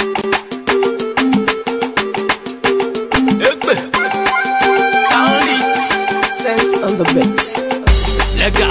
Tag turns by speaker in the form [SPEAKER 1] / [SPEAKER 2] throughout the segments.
[SPEAKER 1] Sense on the beat.
[SPEAKER 2] Lega.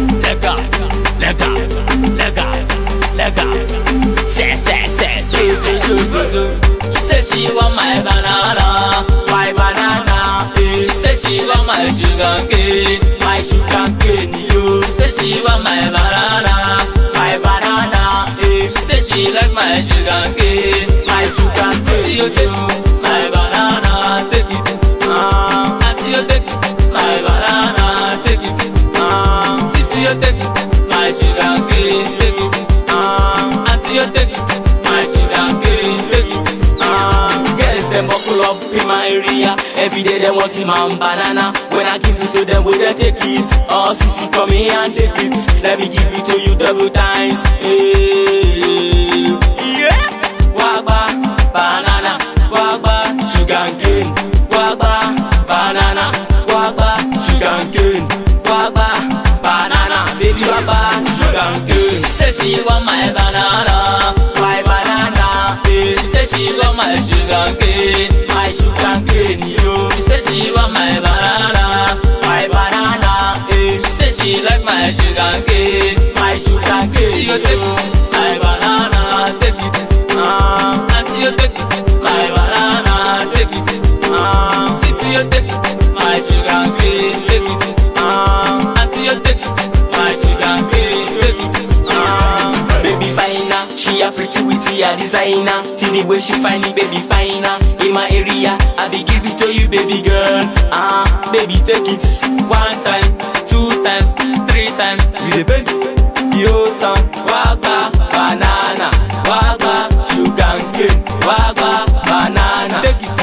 [SPEAKER 2] She said she want my banana,
[SPEAKER 3] My banana,
[SPEAKER 2] she said she want my sugar cane,
[SPEAKER 3] my sugar cane, yo.
[SPEAKER 2] she said she want my banana,
[SPEAKER 3] My banana,
[SPEAKER 2] she said she like my sugar cane,
[SPEAKER 3] my sugar
[SPEAKER 2] see you
[SPEAKER 3] cane,
[SPEAKER 2] take
[SPEAKER 3] yo.
[SPEAKER 2] my banana, take it, auntie you take it, my banana, take it, sissy you take it, my sugar cane, take it, auntie you take it, my sugar cane, take it.
[SPEAKER 3] Girls them buckle up in my area. Every day they want him and banana. When I give it to them, will they take it? Oh, sissy, come here and take it. Let me give it to you double times. Hey, yeah. Wagba, banana, wagba, sugar cane. Wagba, banana, wagba, sugar cane. Wagba, banana, baby wagba, sugar cane.
[SPEAKER 2] She said she want my banana,
[SPEAKER 3] My banana,
[SPEAKER 2] she said she want my sugar cane,
[SPEAKER 3] my sugar cane, yo.
[SPEAKER 2] she said she want my banana,
[SPEAKER 3] My banana,
[SPEAKER 2] she said she like my sugar cane.
[SPEAKER 3] my sugar
[SPEAKER 2] See you
[SPEAKER 3] cane,
[SPEAKER 2] take
[SPEAKER 3] yo.
[SPEAKER 2] it, my banana, take it, auntie you take it, my banana, take it, sissy you take it, my sugar cane, take it, auntie you take it, my sugar cane, take it.
[SPEAKER 3] Baby finer, she a pretty witty a designer. See the way she find me, baby finer. In my area, I be give it to you, baby girl. Baby take it 1 time, 2 times, 3 times. You the best, yo town. Wagba, banana, wagba, sugar cane, wagba, banana. Take it,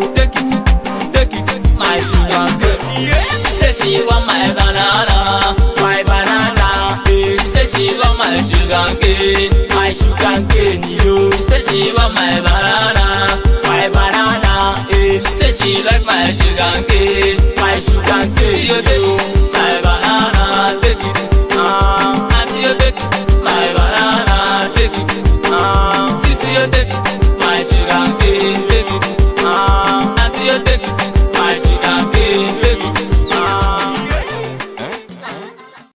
[SPEAKER 2] My sugar cane. She said she want my banana,
[SPEAKER 3] my banana,
[SPEAKER 2] she said she want my sugar cane,
[SPEAKER 3] my sugar cane, yo.
[SPEAKER 2] she said she want my banana,
[SPEAKER 3] My banana,
[SPEAKER 2] she said she like my sugar cane.
[SPEAKER 3] my sugar
[SPEAKER 2] See you
[SPEAKER 3] cane,
[SPEAKER 2] take
[SPEAKER 3] yo.
[SPEAKER 2] it,